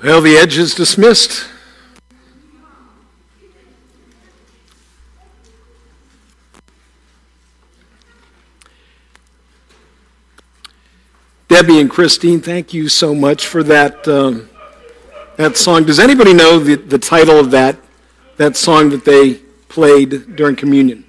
Well, the edge is dismissed. Debbie and Christine, thank you so much for that song. Does anybody know the title of that song that they played during communion?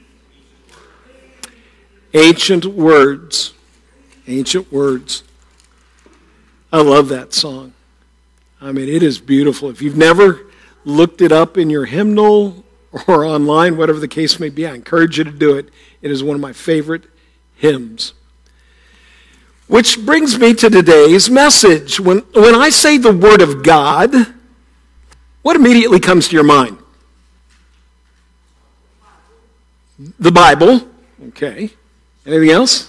Ancient Words. Ancient Words. I love that song. I mean, it is beautiful. If you've never looked it up in your hymnal or online, whatever the case may be, I encourage you to do it. It is one of my favorite hymns. Which brings me to today's message. When I say the Word of God, what immediately comes to your mind? The Bible. Okay. Anything else?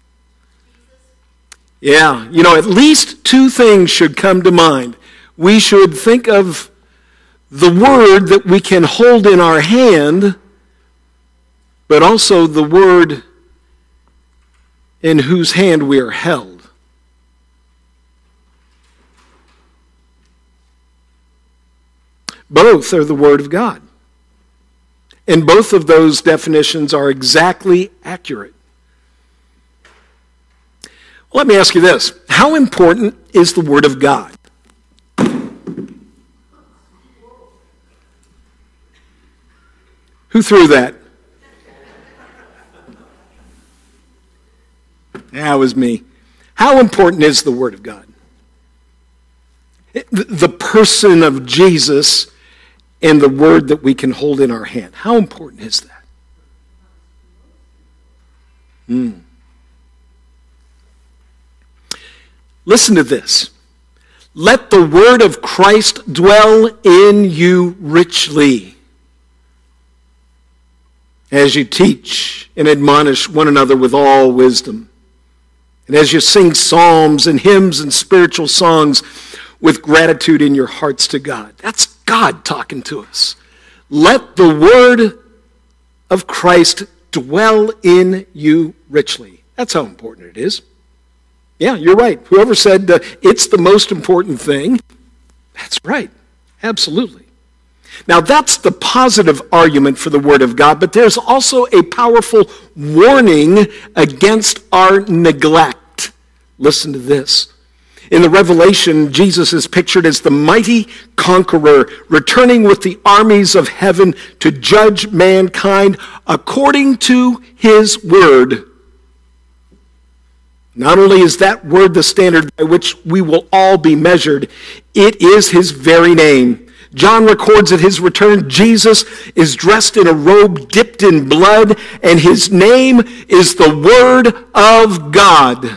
Yeah. At least two things should come to mind. We should think of the Word that we can hold in our hand, but also the Word in whose hand we are held. Both are the Word of God. And both of those definitions are exactly accurate. Let me ask you this. How important is the Word of God? Who threw that? That was me. How important is the Word of God? The person of Jesus and the Word that we can hold in our hand. How important is that? Listen to this. Let the Word of Christ dwell in you richly, as you teach and admonish one another with all wisdom, and as you sing psalms and hymns and spiritual songs with gratitude in your hearts to God. That's God talking to us. Let the Word of Christ dwell in you richly. That's how important it is. Yeah, you're right. Whoever said it's the most important thing, that's right. Absolutely. Now, that's the positive argument for the Word of God, but there's also a powerful warning against our neglect. Listen to this. In the Revelation, Jesus is pictured as the mighty conqueror, returning with the armies of heaven to judge mankind according to his word. Not only is that word the standard by which we will all be measured, it is his very name. John records at his return, Jesus is dressed in a robe dipped in blood, and his name is the Word of God.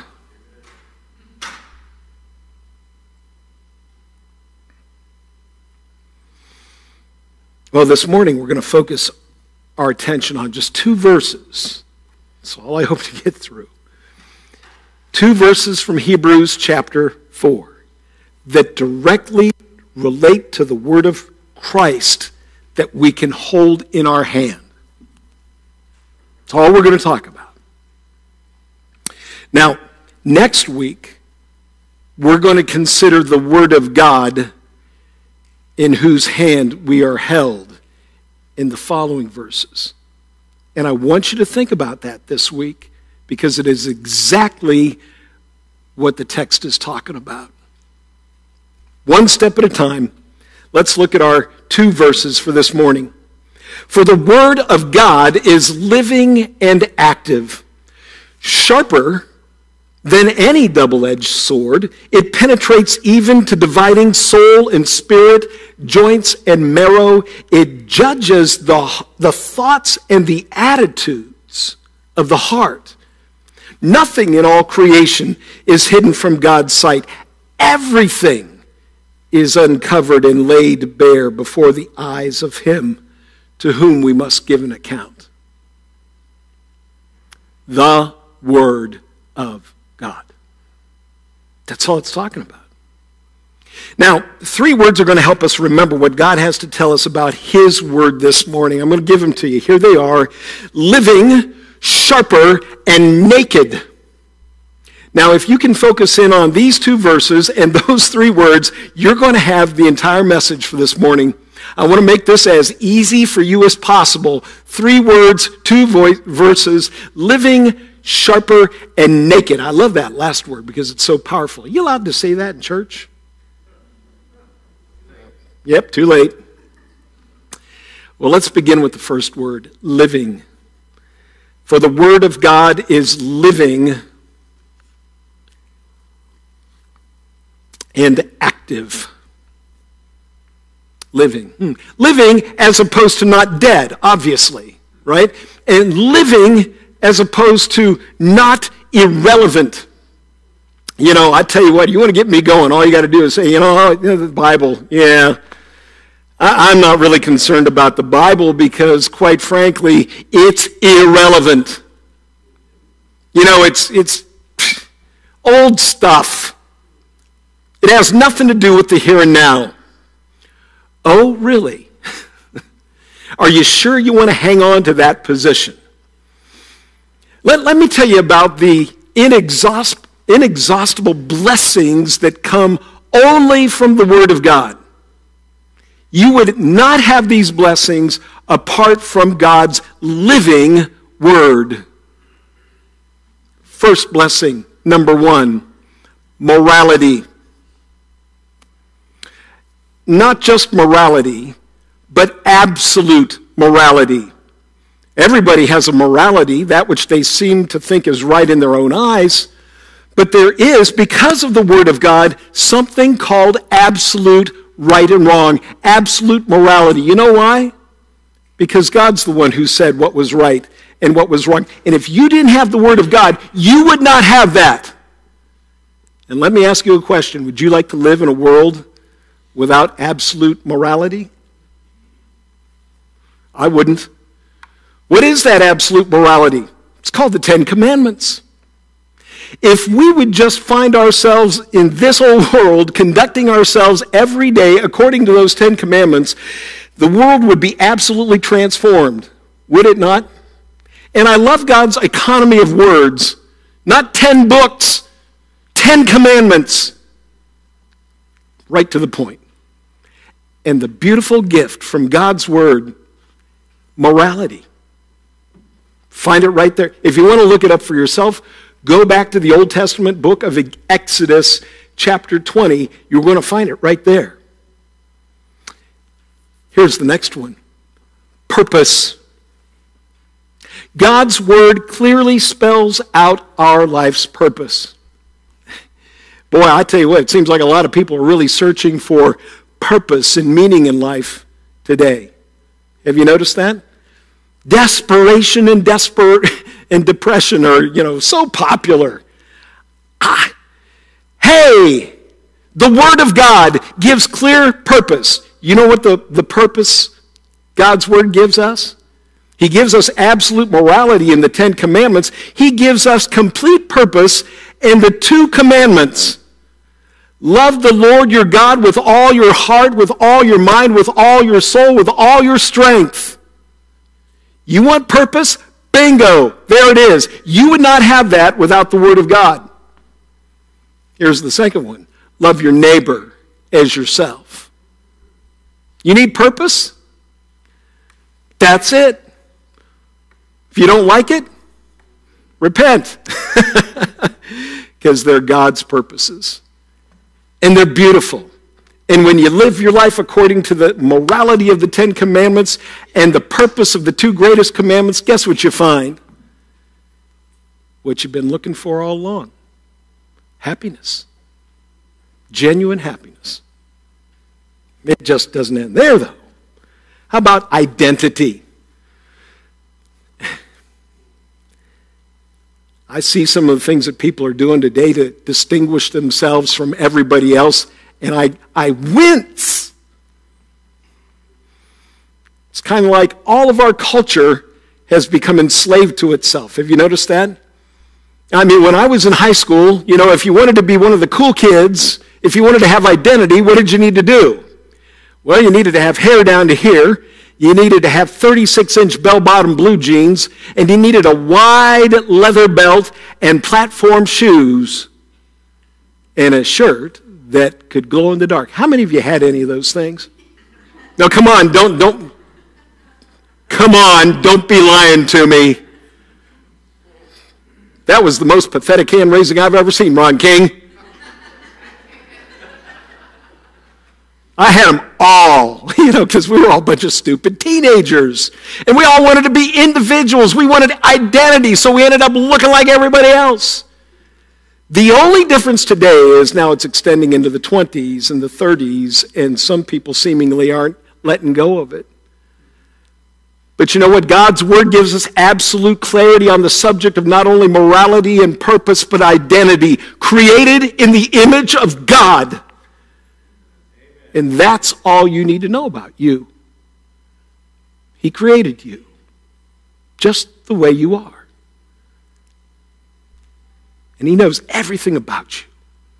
Well, this morning we're going to focus our attention on just two verses. That's all I hope to get through. Two verses from Hebrews chapter 4 that directly relate to the Word of Christ that we can hold in our hand. That's all we're going to talk about. Now, next week, we're going to consider the Word of God in whose hand we are held in the following verses. And I want you to think about that this week because it is exactly what the text is talking about. One step at a time, let's look at our two verses for this morning. For the Word of God is living and active, sharper than any double-edged sword. It penetrates even to dividing soul and spirit, joints and marrow. It judges the thoughts and the attitudes of the heart. Nothing in all creation is hidden from God's sight. Everything is uncovered and laid bare before the eyes of him to whom we must give an account. The Word of God. That's all it's talking about. Now, three words are going to help us remember what God has to tell us about his Word this morning. I'm going to give them to you. Here they are. Living, sharper, and naked. Now, if you can focus in on these two verses and those three words, you're going to have the entire message for this morning. I want to make this as easy for you as possible. 3 words, 2 verses, living, sharper, and naked. I love that last word because it's so powerful. Are you allowed to say that in church? Yep, too late. Well, let's begin with the first word, living. For the word of God is living and active. Living. Living as opposed to not dead, obviously, right? And living as opposed to not irrelevant. You know, I tell you what, you want to get me going, all you got to do is say, the Bible, yeah. I'm not really concerned about the Bible because, quite frankly, it's irrelevant. It's old stuff. It has nothing to do with the here and now. Oh, really? Are you sure you want to hang on to that position? Let me tell you about the inexhaustible blessings that come only from the Word of God. You would not have these blessings apart from God's living Word. First blessing, number 1, morality. Not just morality, but absolute morality. Everybody has a morality, that which they seem to think is right in their own eyes. But there is, because of the Word of God, something called absolute right and wrong, absolute morality. You know why? Because God's the one who said what was right and what was wrong. And if you didn't have the Word of God, you would not have that. And let me ask you a question. Would you like to live in a world without absolute morality? I wouldn't. What is that absolute morality? It's called the 10 Commandments. If we would just find ourselves in this old world, conducting ourselves every day according to those 10 Commandments, the world would be absolutely transformed, would it not? And I love God's economy of words. Not 10 books, 10 commandments. Right to the point. And the beautiful gift from God's Word, morality. Find it right there. If you want to look it up for yourself, go back to the Old Testament book of Exodus, chapter 20. You're going to find it right there. Here's the next one. Purpose. God's Word clearly spells out our life's purpose. Boy, I tell you what, it seems like a lot of people are really searching for purpose and meaning in life today. Have you noticed that? Desperation and depression are, so popular. Hey, the Word of God gives clear purpose. You know what the purpose God's Word gives us? He gives us absolute morality in the 10 Commandments. He gives us complete purpose in the 2 Commandments. Love the Lord your God with all your heart, with all your mind, with all your soul, with all your strength. You want purpose? Bingo! There it is. You would not have that without the Word of God. Here's the second one. Love your neighbor as yourself. You need purpose? That's it. If you don't like it, repent. Because they're God's purposes. And they're beautiful. And when you live your life according to the morality of the 10 Commandments and the purpose of the 2 greatest commandments, guess what you find? What you've been looking for all along. Happiness. Genuine happiness. It just doesn't end there, though. How about identity? I see some of the things that people are doing today to distinguish themselves from everybody else, and I wince. It's kind of like all of our culture has become enslaved to itself. Have you noticed that? I mean, when I was in high school, if you wanted to be one of the cool kids, if you wanted to have identity, what did you need to do? Well, you needed to have hair down to here. you needed to have 36-inch bell-bottom blue jeans, and you needed a wide leather belt and platform shoes and a shirt that could glow in the dark. How many of you had any of those things? Now, come on, don't be lying to me. That was the most pathetic hand raising I've ever seen, Ron King. I had them all, because we were all a bunch of stupid teenagers. And we all wanted to be individuals. We wanted identity, so we ended up looking like everybody else. The only difference today is now it's extending into the 20s and the 30s, and some people seemingly aren't letting go of it. But you know what? God's Word gives us absolute clarity on the subject of not only morality and purpose, but identity. Created in the image of God. And that's all you need to know about you. He created you just the way you are. And He knows everything about you.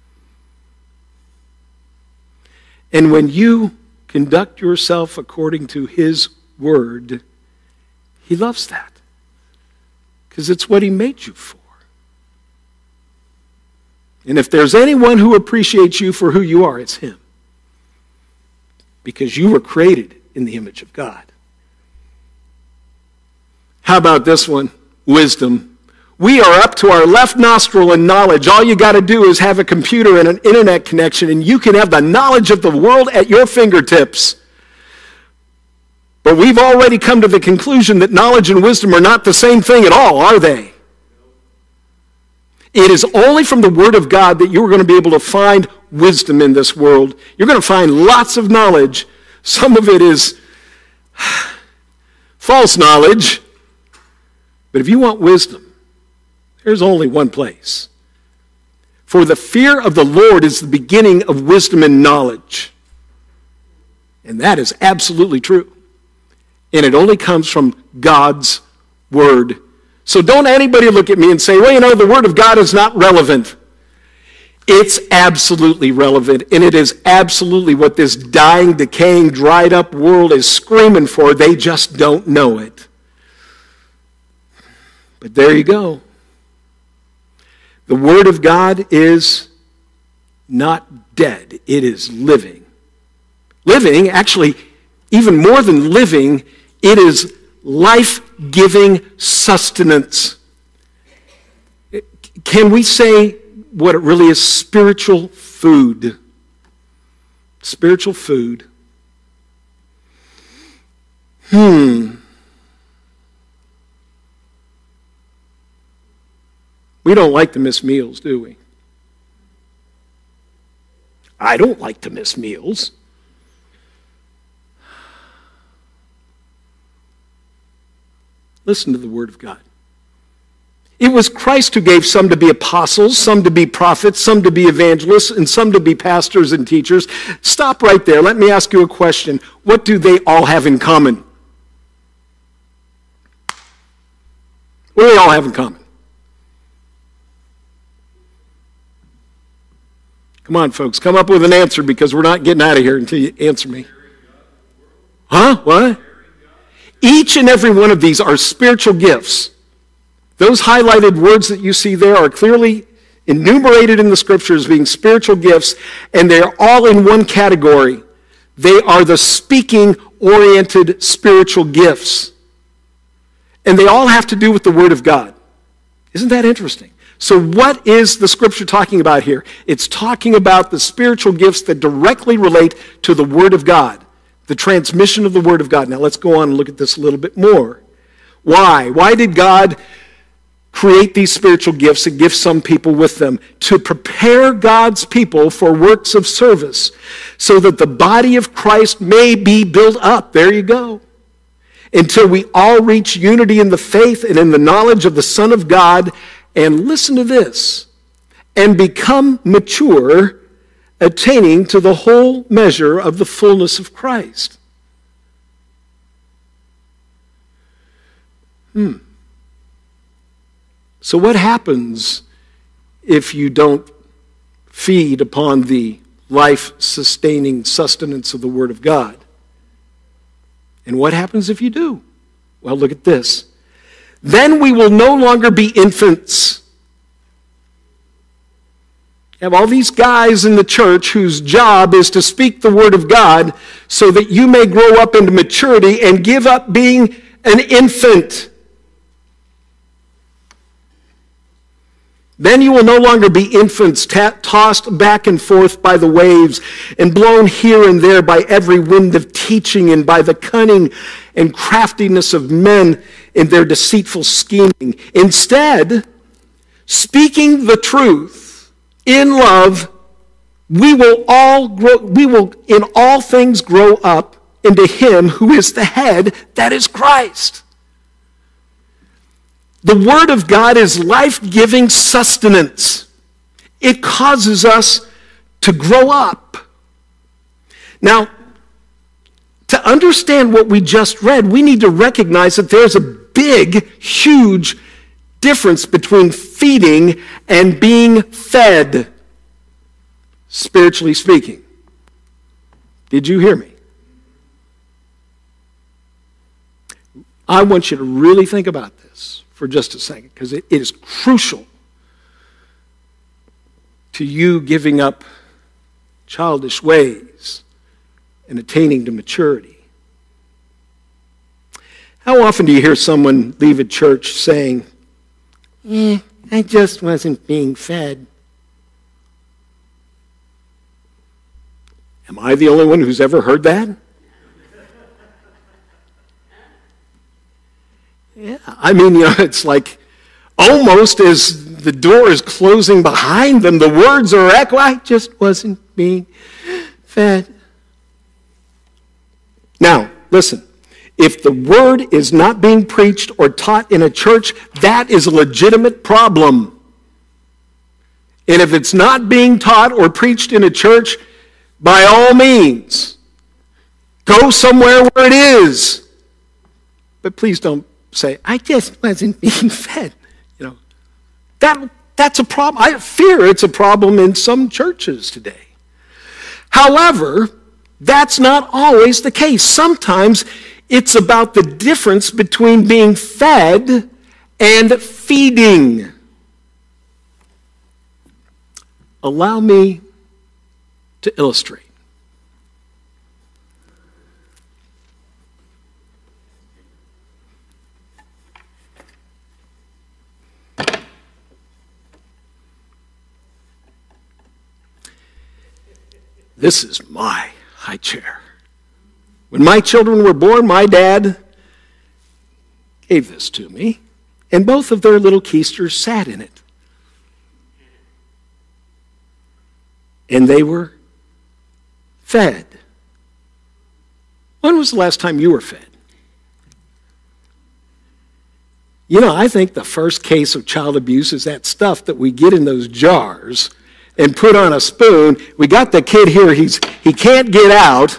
And when you conduct yourself according to His Word, He loves that. Because it's what He made you for. And if there's anyone who appreciates you for who you are, it's Him. Because you were created in the image of God. How about this one? Wisdom. We are up to our left nostril in knowledge. All you got to do is have a computer and an internet connection, and you can have the knowledge of the world at your fingertips. But we've already come to the conclusion that knowledge and wisdom are not the same thing at all, are they? It is only from the Word of God that you're going to be able to find wisdom in this world. You're going to find lots of knowledge. Some of it is false knowledge. But if you want wisdom, there's only one place. For the fear of the Lord is the beginning of wisdom and knowledge. And that is absolutely true. And it only comes from God's Word. So don't anybody look at me and say, well, the Word of God is not relevant. It's absolutely relevant, and it is absolutely what this dying, decaying, dried up world is screaming for. They just don't know it. But there you go. The Word of God is not dead. It is living. Living, actually, even more than living, it is life-giving sustenance. Can we say what it really is? Spiritual food. Spiritual food. We don't like to miss meals, do we? I don't like to miss meals. Listen to the Word of God. It was Christ who gave some to be apostles, some to be prophets, some to be evangelists, and some to be pastors and teachers. Stop right there. Let me ask you a question. What do they all have in common? What do they all have in common? Come on, folks. Come up with an answer, because we're not getting out of here until you answer me. Huh? What? Each and every one of these are spiritual gifts. Those highlighted words that you see there are clearly enumerated in the Scriptures being spiritual gifts, and they're all in one category. They are the speaking-oriented spiritual gifts. And they all have to do with the Word of God. Isn't that interesting? So what is the Scripture talking about here? It's talking about the spiritual gifts that directly relate to the Word of God, the transmission of the Word of God. Now let's go on and look at this a little bit more. Why? Why did God create these spiritual gifts and gift some people with them? To prepare God's people for works of service, so that the body of Christ may be built up. There you go. Until we all reach unity in the faith and in the knowledge of the Son of God, and listen to this, and become mature, attaining to the whole measure of the fullness of Christ. So what happens if you don't feed upon the life-sustaining sustenance of the Word of God? And what happens if you do? Well, look at this. Then we will no longer be infants. You have all these guys in the church whose job is to speak the word of God so that you may grow up into maturity and give up being an infant. Then you will no longer be infants tossed back and forth by the waves and blown here and there by every wind of teaching and by the cunning and craftiness of men in their deceitful scheming. Instead, speaking the truth in love, we will in all things grow up into him who is the head, that is Christ. The Word of God is life-giving sustenance. It causes us to grow up. Now, to understand what we just read, we need to recognize that there's a big, huge difference between feeding and being fed, spiritually speaking. Did you hear me? I want you to really think about this for just a second, because it is crucial to you giving up childish ways and attaining to maturity. How often do you hear someone leave a church saying, I just wasn't being fed? Am I the only one who's ever heard that? Yeah, I mean, it's like almost as the door is closing behind them, the words are echoing, I just wasn't being fed. Now, listen, if the word is not being preached or taught in a church, that is a legitimate problem. And if it's not being taught or preached in a church, by all means, go somewhere where it is. But please don't say, I just wasn't being fed. That's a problem. I fear it's a problem in some churches today. However, that's not always the case. Sometimes it's about the difference between being fed and feeding. Allow me to illustrate. This is my high chair. When my children were born, my dad gave this to me, and both of their little keisters sat in it. And they were fed. When was the last time you were fed? I think the first case of child abuse is that stuff that we get in those jars and put on a spoon. We got the kid here, he can't get out,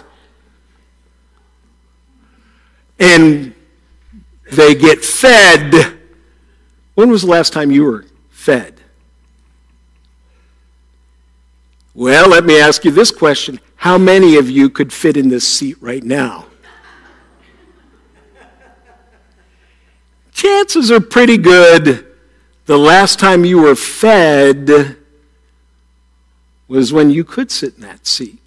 and they get fed. When was the last time you were fed? Well, let me ask you this question. How many of you could fit in this seat right now? Chances are pretty good the last time you were fed was when you could sit in that seat.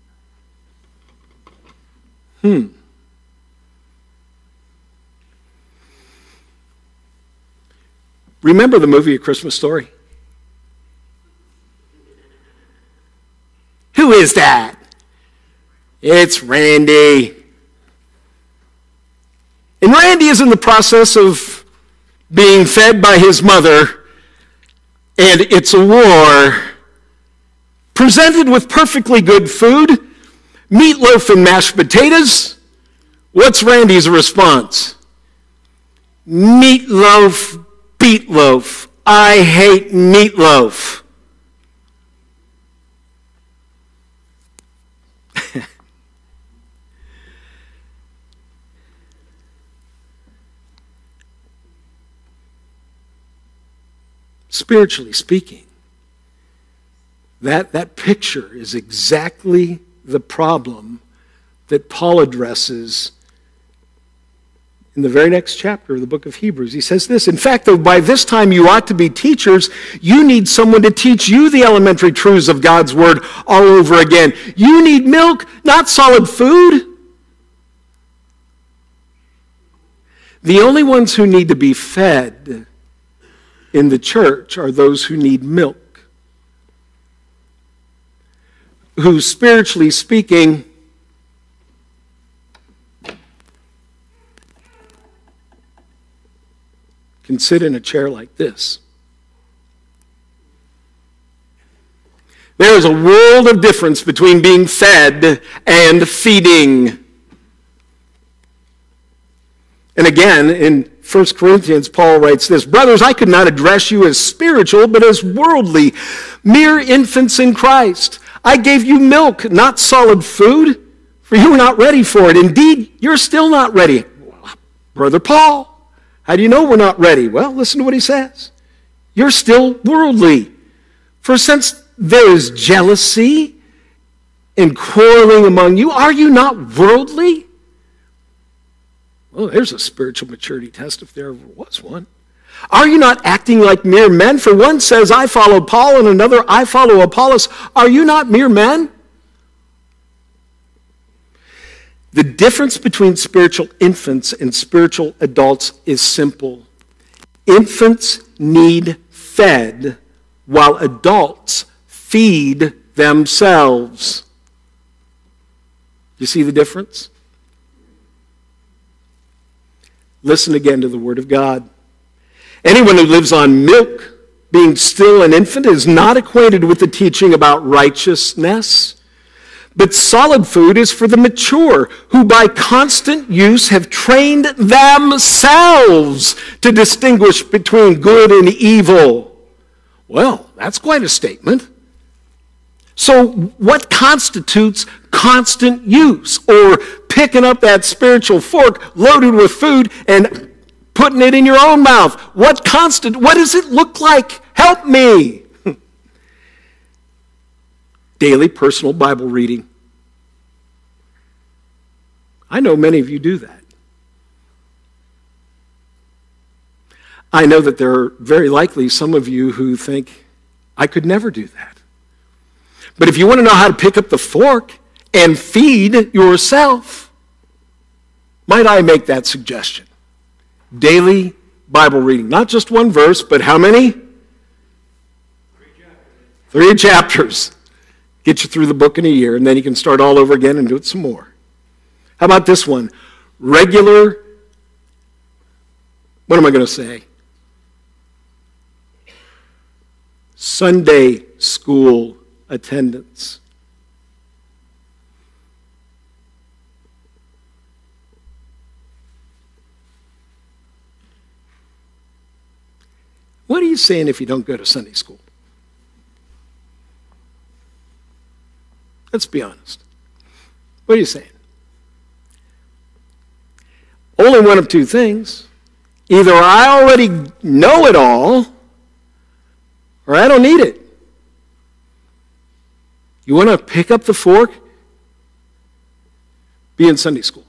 Remember the movie A Christmas Story? Who is that? It's Randy. And Randy is in the process of being fed by his mother, and it's a war. Presented with perfectly good food, meatloaf and mashed potatoes, what's Randy's response? Meatloaf, beetloaf. I hate meatloaf. Spiritually speaking, that picture is exactly the problem that Paul addresses in the very next chapter of the book of Hebrews. He says this, in fact, though by this time you ought to be teachers, you need someone to teach you the elementary truths of God's word all over again. You need milk, not solid food. The only ones who need to be fed in the church are those who need milk, who, spiritually speaking, can sit in a chair like this. There is a world of difference between being fed and feeding. And again, in 1 Corinthians, Paul writes this, brothers, I could not address you as spiritual, but as worldly, mere infants in Christ. I gave you milk, not solid food, for you were not ready for it. Indeed, you're still not ready. Brother Paul, how do you know we're not ready? Well, listen to what he says. You're still worldly. For since there is jealousy and quarreling among you, are you not worldly? Well, there's a spiritual maturity test if there ever was one. Are you not acting like mere men? For one says, I follow Paul, and another, I follow Apollos. Are you not mere men? The difference between spiritual infants and spiritual adults is simple. Infants need fed, while adults feed themselves. You see the difference? Listen again to the Word of God. Anyone who lives on milk, being still an infant, is not acquainted with the teaching about righteousness. But solid food is for the mature, who by constant use have trained themselves to distinguish between good and evil. Well, that's quite a statement. So what constitutes constant use, or picking up that spiritual fork loaded with food and putting it in your own mouth? What does it look like? Help me. Daily personal Bible reading. I know many of you do that. I know that there are very likely some of you who think, I could never do that. But if you want to know how to pick up the fork and feed yourself, might I make that suggestion? Daily Bible reading. Not just one verse, but how many? 3 chapters. Get you through the book in a year, and then you can start all over again and do it some more. How about this one? Regular, what am I going to say? Sunday school attendance. What are you saying if you don't go to Sunday school? Let's be honest. What are you saying? Only one of two things. Either I already know it all, or I don't need it. You want to pick up the fork? Be in Sunday school.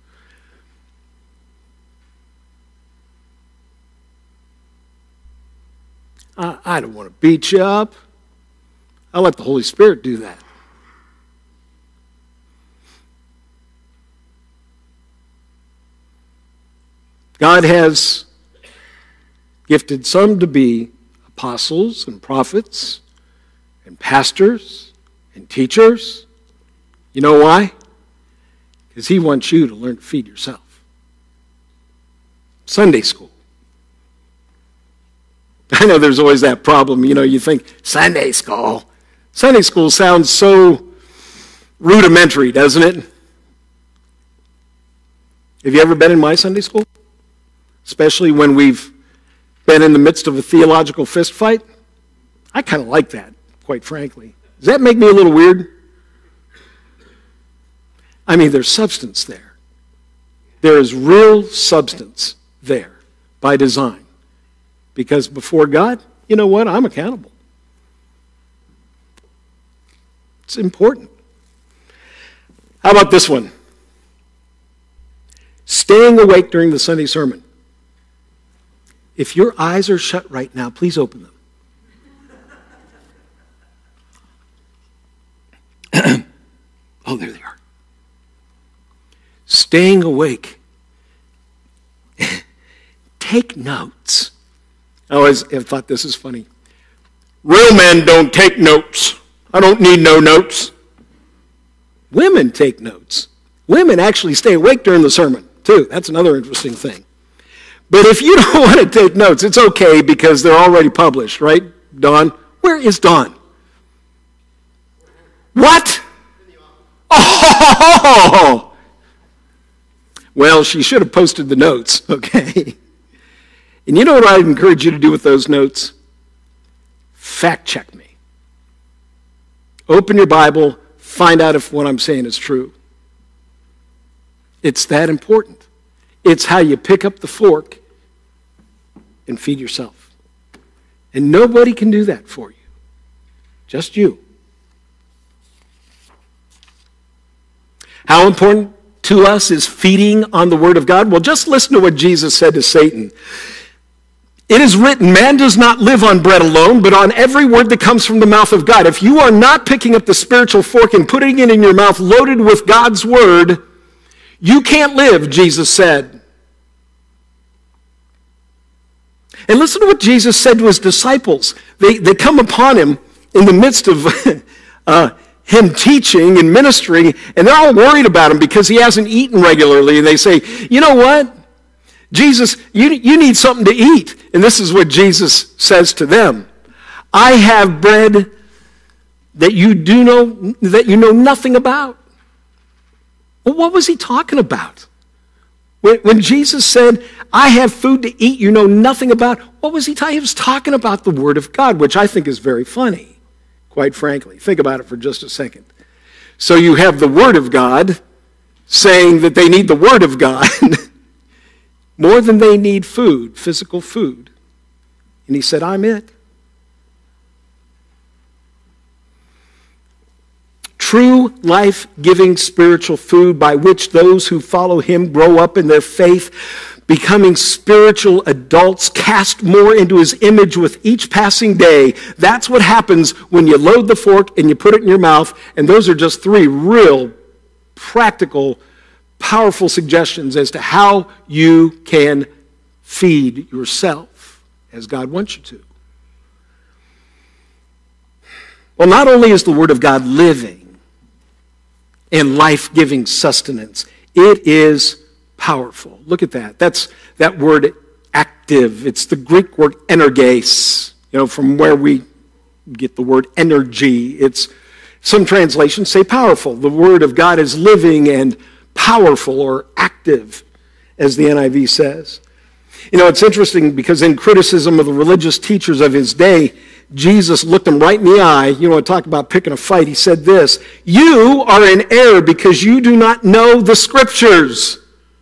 I don't want to beat you up. I'll let the Holy Spirit do that. God has gifted some to be apostles and prophets and pastors and teachers. You know why? Because he wants you to learn to feed yourself. Sunday school. I know there's always that problem. You know, you think, Sunday school. Sunday school sounds so rudimentary, doesn't it? Have you ever been in my Sunday school? Especially when we've been in the midst of a theological fist fight? I kind of like that, quite frankly. Does that make me a little weird? I mean, there's substance there. There is real substance there by design. Because before God, you know what? I'm accountable. It's important. How about this one? staying awake during the Sunday sermon. If your eyes are shut right now, please open them. Oh, there they are. Staying awake. Take notes. I always have thought this is funny. Real men don't take notes. I don't need no notes. Women take notes. Women actually stay awake during the sermon, too. That's another interesting thing. But if you don't want to take notes, it's okay because they're already published, right, Dawn? Where is Dawn? What? Oh! Well, she should have posted the notes, okay? And you know what I'd encourage you to do with those notes? Fact check me. Open your Bible, find out if what I'm saying is true. It's that important. It's how you pick up the fork and feed yourself. And nobody can do that for you. Just you. How important to us is feeding on the Word of God? Well, just listen to what Jesus said to Satan. It is written, man does not live on bread alone, but on every word that comes from the mouth of God. If you are not picking up the spiritual fork and putting it in your mouth loaded with God's Word, you can't live, Jesus said. And listen to what Jesus said to his disciples. They come upon him in the midst of him teaching and ministering, and they're all worried about him because he hasn't eaten regularly. And they say, you know what? Jesus, you need something to eat. And this is what Jesus says to them. I have bread that you know nothing about. Well, what was he talking about? When Jesus said, I have food to eat you know nothing about, what was he talking? He was talking about the Word of God, which I think is very funny, quite frankly. Think about it for just a second. So you have the Word of God saying that they need the Word of God more than they need food, physical food. And he said, I'm it. True life-giving spiritual food by which those who follow him grow up in their faith, becoming spiritual adults, cast more into his image with each passing day. That's what happens when you load the fork and you put it in your mouth. And those are just three real practical, powerful suggestions as to how you can feed yourself as God wants you to. Well, not only is the Word of God living and life-giving sustenance, it is powerful. Look at that. That's that word active. It's the Greek word energes, from where we get the word energy. It's some translations say powerful. The Word of God is living and powerful or active, as the NIV says. It's interesting because in criticism of the religious teachers of his day, Jesus looked them right in the eye. Talk about picking a fight. He said this, you are in error because you do not know the Scriptures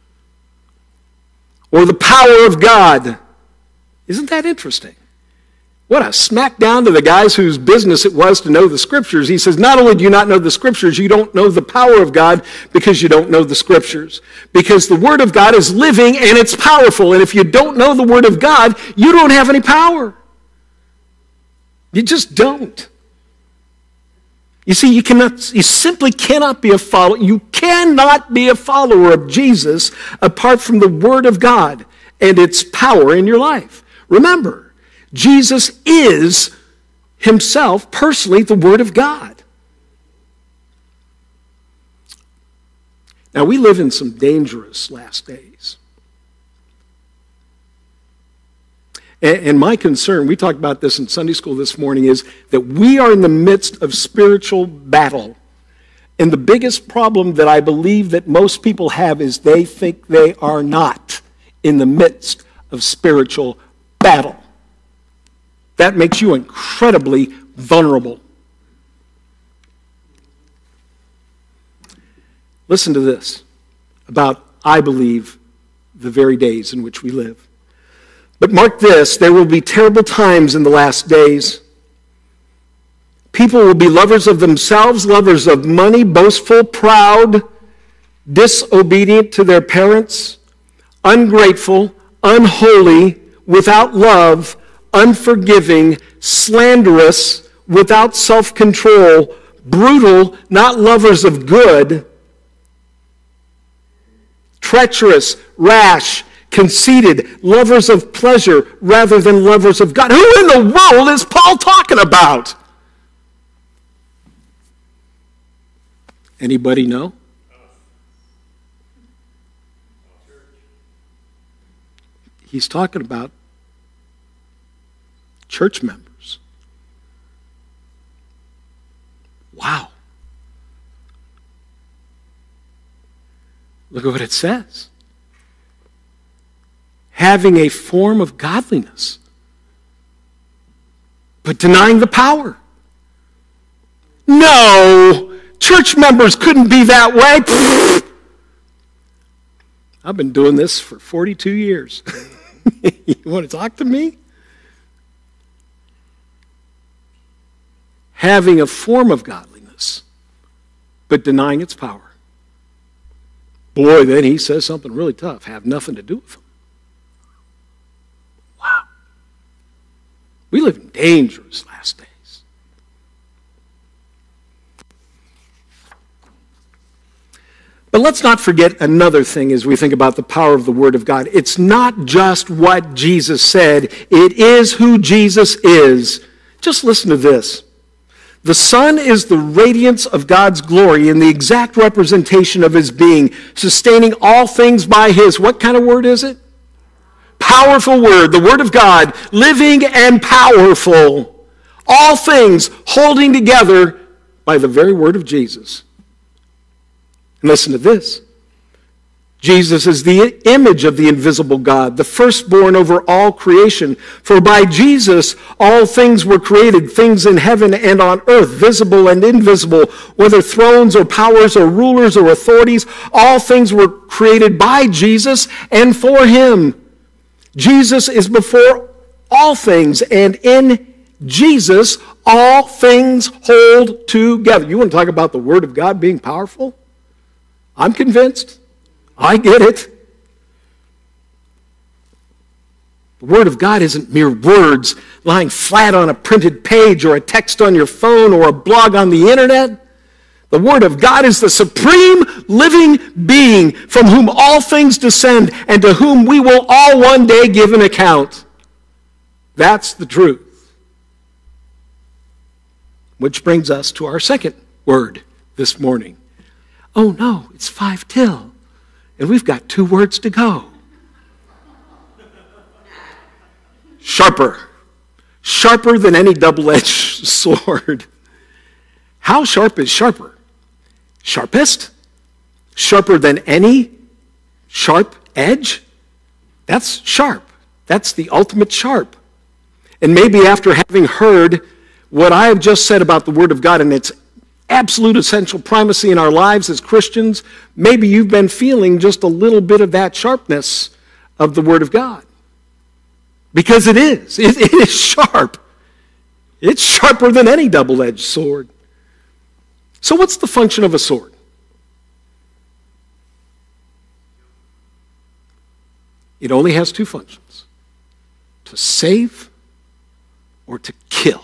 or the power of God. Isn't that interesting? What a smackdown to the guys whose business it was to know the Scriptures. He says, not only do you not know the Scriptures, you don't know the power of God because you don't know the Scriptures. Because the Word of God is living and it's powerful. And if you don't know the Word of God, you don't have any power. You just don't. You see, you simply cannot be a follower. You cannot be a follower of Jesus apart from the Word of God and its power in your life. Remember, Jesus is himself personally the Word of God. Now, we live in some dangerous last days. And my concern, we talked about this in Sunday school this morning, is that we are in the midst of spiritual battle. And the biggest problem that I believe that most people have is they think they are not in the midst of spiritual battle. That makes you incredibly vulnerable. Listen to this about, I believe, the very days in which we live. But mark this, there will be terrible times in the last days. People will be lovers of themselves, lovers of money, boastful, proud, disobedient to their parents, ungrateful, unholy, without love, unforgiving, slanderous, without self-control, brutal, not lovers of good, treacherous, rash, conceited, lovers of pleasure rather than lovers of God. Who in the world is Paul talking about? Anybody know? He's talking about church members. Wow. Look at what it says. Having a form of godliness, but denying the power. No, church members couldn't be that way. I've been doing this for 42 years. You want to talk to me? Having a form of godliness, but denying its power. Boy, then he says something really tough. Have nothing to do with them. Wow. We live in dangerous last days. But let's not forget another thing as we think about the power of the Word of God. It's not just what Jesus said. It is who Jesus is. Just listen to this. The Son is the radiance of God's glory and the exact representation of His being, sustaining all things by His, what kind of word is it? Powerful Word, the Word of God, living and powerful. All things holding together by the very word of Jesus. And listen to this. Jesus is the image of the invisible God, the firstborn over all creation. For by Jesus all things were created, things in heaven and on earth, visible and invisible, whether thrones or powers or rulers or authorities, all things were created by Jesus and for Him. Jesus is before all things, and in Jesus all things hold together. You want to talk about the Word of God being powerful? I'm convinced. I get it. The Word of God isn't mere words lying flat on a printed page or a text on your phone or a blog on the internet. The Word of God is the supreme living being from whom all things descend and to whom we will all one day give an account. That's the truth. Which brings us to our second word this morning. Oh no, it's 5 till, and we've got 2 words to go. Sharper. Sharper than any double-edged sword. How sharp is sharper? Sharpest? Sharper than any sharp edge? That's sharp. That's the ultimate sharp. And maybe after having heard what I have just said about the Word of God and its absolute essential primacy in our lives as Christians, maybe you've been feeling just a little bit of that sharpness of the Word of God. Because it is. It is sharp. It's sharper than any double-edged sword. So what's the function of a sword? It only has 2 functions. To save or to kill.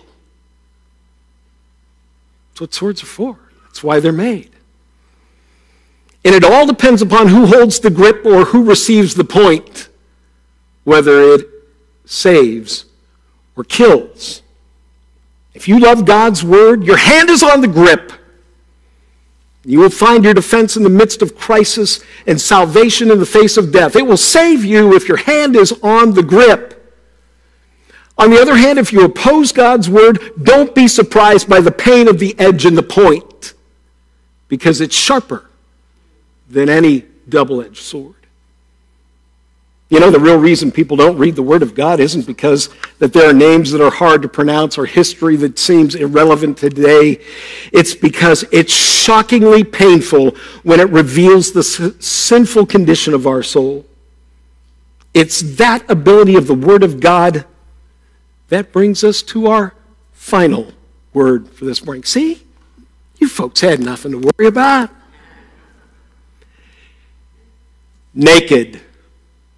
That's what swords are for. That's why they're made. And it all depends upon who holds the grip or who receives the point, whether it saves or kills. If you love God's word, your hand is on the grip. You will find your defense in the midst of crisis and salvation in the face of death. It will save you if your hand is on the grip. On the other hand, if you oppose God's word, don't be surprised by the pain of the edge and the point, because it's sharper than any double-edged sword. You know, the real reason people don't read the Word of God isn't because that there are names that are hard to pronounce or history that seems irrelevant today. It's because it's shockingly painful when it reveals the sinful condition of our soul. It's that ability of the Word of God that brings us to our final word for this morning. See? You folks had nothing to worry about. Naked.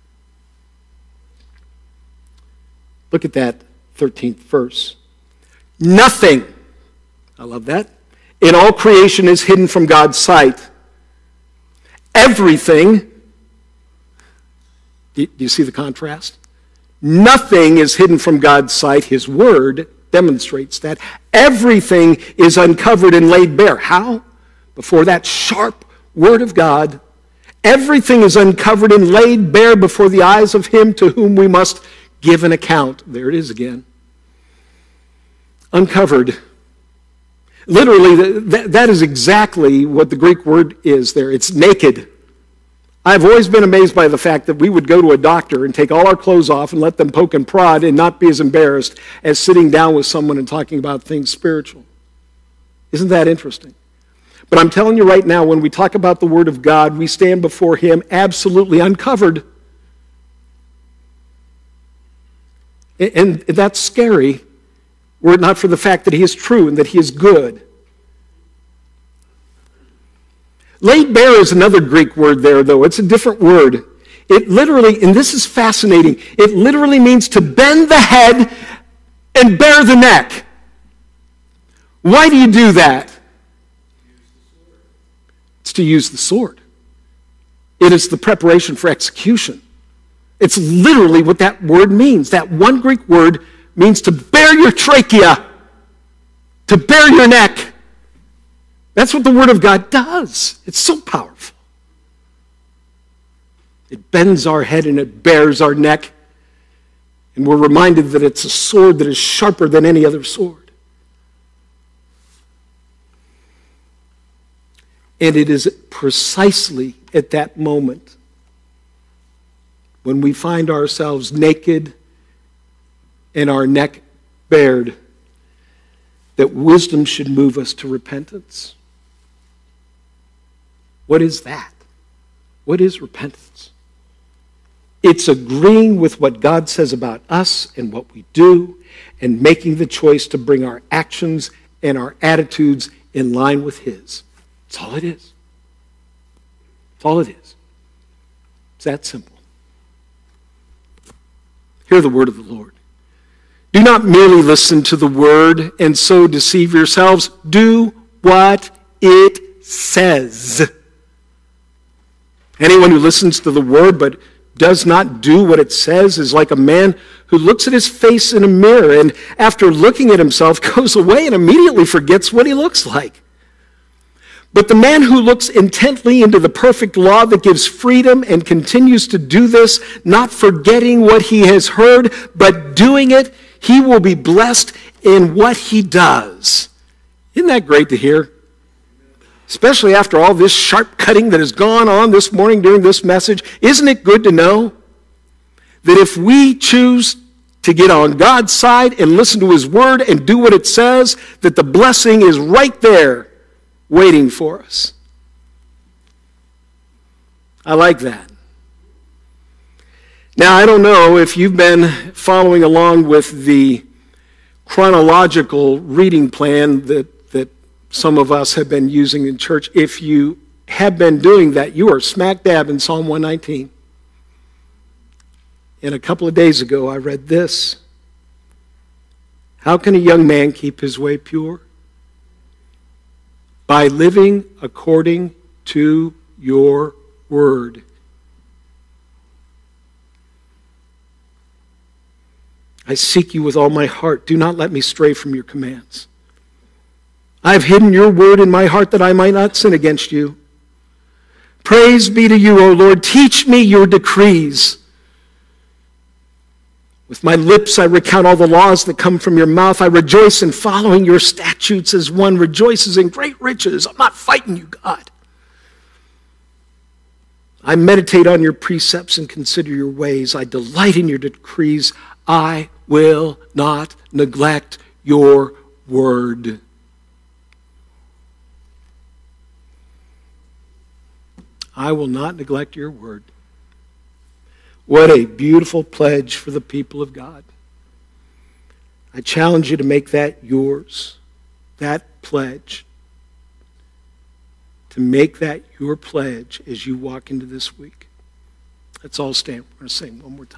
Look at that 13th verse. Nothing, I love that, in all creation is hidden from God's sight. Everything, do you see the contrast? Nothing is hidden from God's sight. His word demonstrates that. Everything is uncovered and laid bare. How? Before that sharp word of God. Everything is uncovered and laid bare before the eyes of him to whom we must give an account. There it is again. Uncovered. Literally, that is exactly what the Greek word is there. It's naked. I've always been amazed by the fact that we would go to a doctor and take all our clothes off and let them poke and prod and not be as embarrassed as sitting down with someone and talking about things spiritual. Isn't that interesting? But I'm telling you right now, when we talk about the Word of God, we stand before him absolutely uncovered. And that's scary, were it not for the fact that he is true and that he is good. Laid bare is another Greek word there, though. It's a different word. It literally, and this is fascinating, it literally means to bend the head and bare the neck. Why do you do that? It's to use the sword. It is the preparation for execution. It's literally what that word means. That one Greek word means to bare your trachea, to bare your neck. That's what the Word of God does. It's so powerful. It bends our head and it bares our neck. And we're reminded that it's a sword that is sharper than any other sword. And it is precisely at that moment when we find ourselves naked and our neck bared that wisdom should move us to repentance. What is that? What is repentance? It's agreeing with what God says about us and what we do and making the choice to bring our actions and our attitudes in line with his. That's all it is. That's all it is. It's that simple. Hear the word of the Lord. Do not merely listen to the word and so deceive yourselves. Do what it says. Anyone who listens to the word but does not do what it says is like a man who looks at his face in a mirror and after looking at himself goes away and immediately forgets what he looks like. But the man who looks intently into the perfect law that gives freedom and continues to do this, not forgetting what he has heard, but doing it, he will be blessed in what he does. Isn't that great to hear? Especially after all this sharp cutting that has gone on this morning during this message. Isn't it good to know that if we choose to get on God's side and listen to his word and do what it says, that the blessing is right there waiting for us? I like that. Now, I don't know if you've been following along with the chronological reading plan that some of us have been using in church. If you have been doing that, you are smack dab in Psalm 119. And a couple of days ago, I read this. How can a young man keep his way pure? By living according to your word. I seek you with all my heart. Do not let me stray from your commands. I have hidden your word in my heart that I might not sin against you. Praise be to you, O Lord. Teach me your decrees. With my lips I recount all the laws that come from your mouth. I rejoice in following your statutes as one rejoices in great riches. I'm not fighting you, God. I meditate on your precepts and consider your ways. I delight in your decrees. I will not neglect your word. I will not neglect your word. What a beautiful pledge for the people of God. I challenge you to make that yours, that pledge. To make that your pledge as you walk into this week. Let's all stand. We're going to sing one more time.